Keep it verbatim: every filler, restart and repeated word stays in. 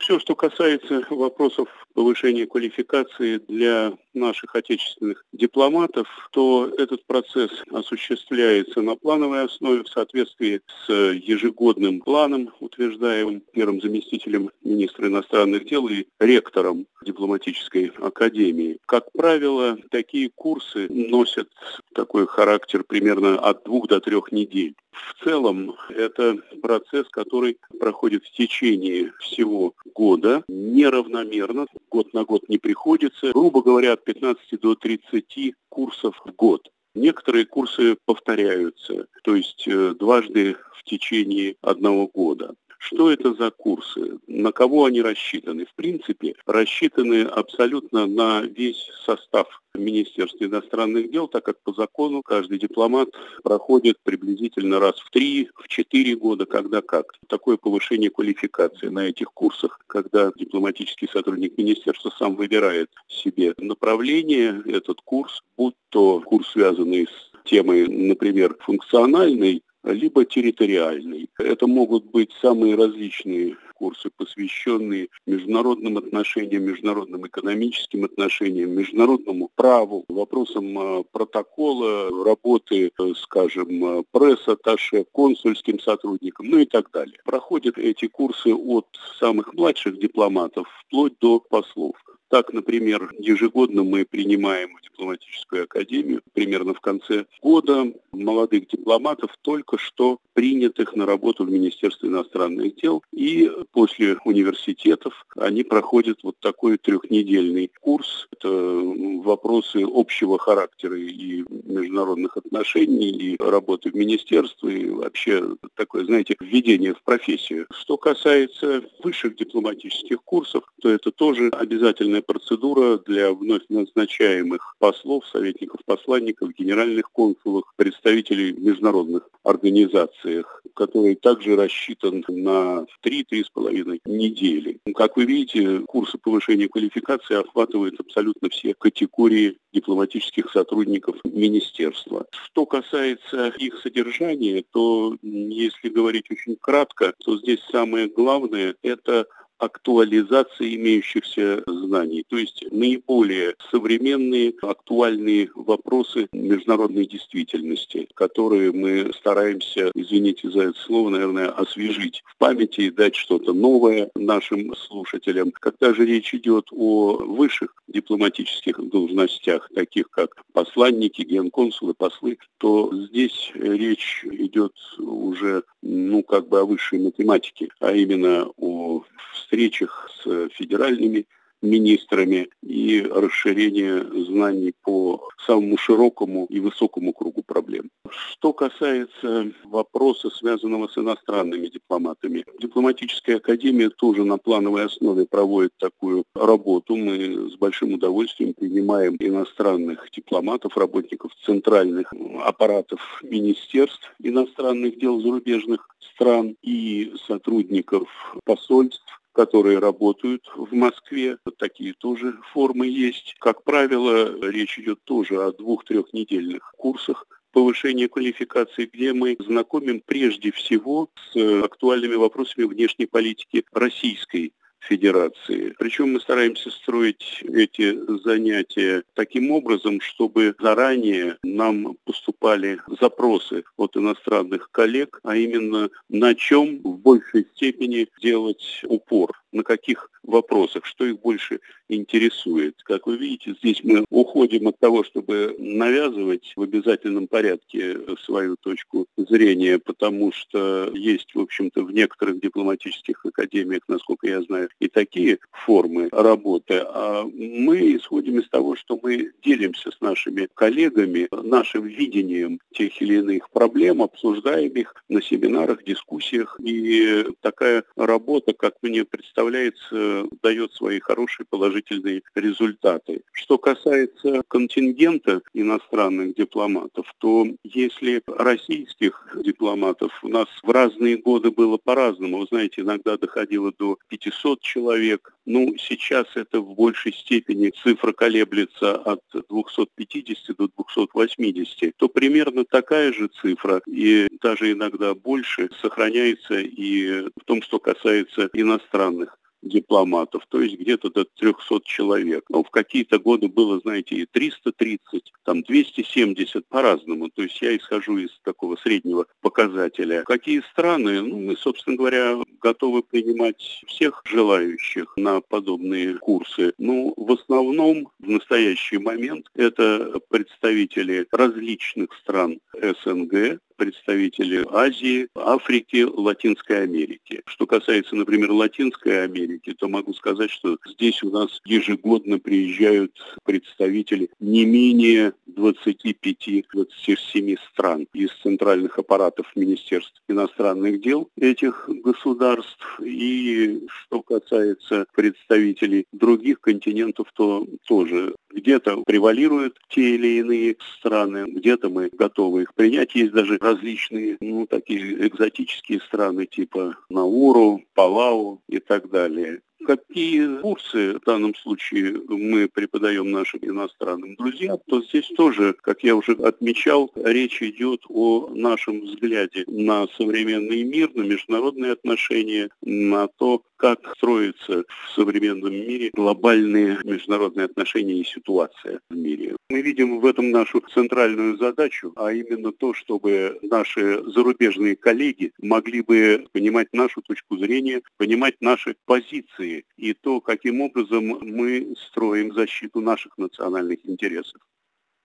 Все, что касается вопросов повышения квалификации для наших отечественных дипломатов, то этот процесс осуществляется на плановой основе в соответствии с ежегодным планом, утверждаемым первым заместителем министра иностранных дел и ректором дипломатической академии. Как правило, такие курсы носят такой характер примерно от двух до трех недель. В целом, это процесс, который проходит в течение всего года, неравномерно, год на год не приходится, грубо говоря, от пятнадцати до тридцати курсов в год. Некоторые курсы повторяются, то есть дважды в течение одного года. Что это за курсы? На кого они рассчитаны? В принципе, рассчитаны абсолютно на весь состав Министерства иностранных дел, так как по закону каждый дипломат проходит приблизительно раз в три, в четыре года, когда как. Такое повышение квалификации на этих курсах, когда дипломатический сотрудник министерства сам выбирает себе направление, этот курс, будь то курс, связанный с темой, например, функциональной, либо территориальный. Это могут быть самые различные курсы, посвященные международным отношениям, международным экономическим отношениям, международному праву, вопросам протокола, работы, скажем, пресс-атташе, консульским сотрудникам, ну и так далее. Проходят эти курсы от самых младших дипломатов вплоть до послов. Так, например, ежегодно мы принимаем в дипломатическую академию примерно в конце года молодых дипломатов, только что принятых на работу в Министерство иностранных дел. И после университетов они проходят вот такой трехнедельный курс. Это вопросы общего характера и международных отношений, и работы в министерстве, и вообще такое, знаете, введение в профессию. Что касается высших дипломатических курсов, то это тоже обязательная процедура для вновь назначаемых послов, советников, посланников, генеральных консулов, представителей в международных организациях, который также рассчитан на три-три с половиной недели. Как вы видите, курсы повышения квалификации охватывают абсолютно все категории дипломатических сотрудников министерства. Что касается их содержания, то, если говорить очень кратко, то здесь самое главное – это актуализация имеющихся знаний, то есть наиболее современные, актуальные вопросы международной действительности, которые мы стараемся, извините за это слово, наверное, освежить в памяти и дать что-то новое нашим слушателям. Когда же речь идет о высших дипломатических должностях, таких как посланники, генконсулы, послы, то здесь речь идет уже, ну, как бы о высшей математике, а именно о встречах с федеральными министрами и расширение знаний по самому широкому и высокому кругу проблем. Что касается вопроса, связанного с иностранными дипломатами, дипломатическая академия тоже на плановой основе проводит такую работу. Мы с большим удовольствием принимаем иностранных дипломатов, работников центральных аппаратов министерств иностранных дел зарубежных стран и сотрудников посольств, которые работают в Москве. Такие тоже формы есть. Как правило, речь идет тоже о двух-трехнедельных курсах повышения квалификации, где мы знакомим прежде всего с актуальными вопросами внешней политики Российской Федерации. Причем мы стараемся строить эти занятия таким образом, чтобы заранее нам поступали запросы от иностранных коллег, а именно на чем в большей степени делать упор, на каких вопросах, что их больше интересует. Как вы видите, здесь мы уходим от того, чтобы навязывать в обязательном порядке свою точку зрения, потому что есть, в общем-то, в некоторых дипломатических академиях, насколько я знаю, и такие формы работы. А мы исходим из того, что мы делимся с нашими коллегами нашим видением тех или иных проблем, обсуждаем их на семинарах, дискуссиях. И такая работа, как мне представляется, дает свои хорошие положительные результаты. Что касается контингента иностранных дипломатов, то если российских дипломатов у нас в разные годы было по-разному, вы знаете, иногда доходило до пятисот человек, ну, сейчас это в большей степени цифра колеблется от двухсот пятидесяти до двухсот восьмидесяти, то примерно такая же цифра, и даже иногда больше, сохраняется и в том, что касается иностранных дипломатов, то есть где-то до трехсот человек. Но в какие-то годы было, знаете, и триста тридцать, там двести семьдесят по-разному. То есть я исхожу из такого среднего показателя. Какие страны? Ну, мы, собственно говоря, готовы принимать всех желающих на подобные курсы. Ну, в основном в настоящий момент это представители различных стран СНГ, представители Азии, Африки, Латинской Америки. Что касается, например, Латинской Америки, то могу сказать, что здесь у нас ежегодно приезжают представители не менее двадцати пяти — двадцати семи стран из центральных аппаратов Министерств иностранных дел этих государств. И что касается представителей других континентов, то тоже где-то превалируют те или иные страны, где-то мы готовы их принять. Есть даже различные, ну, такие экзотические страны типа Науру, Палау и так далее. Какие курсы в данном случае мы преподаем нашим иностранным друзьям, то здесь тоже, как я уже отмечал, речь идет о нашем взгляде на современный мир, на международные отношения, на то, как строятся в современном мире глобальные международные отношения и ситуация в мире. Мы видим в этом нашу центральную задачу, а именно то, чтобы наши зарубежные коллеги могли бы понимать нашу точку зрения, понимать наши позиции и то, каким образом мы строим защиту наших национальных интересов.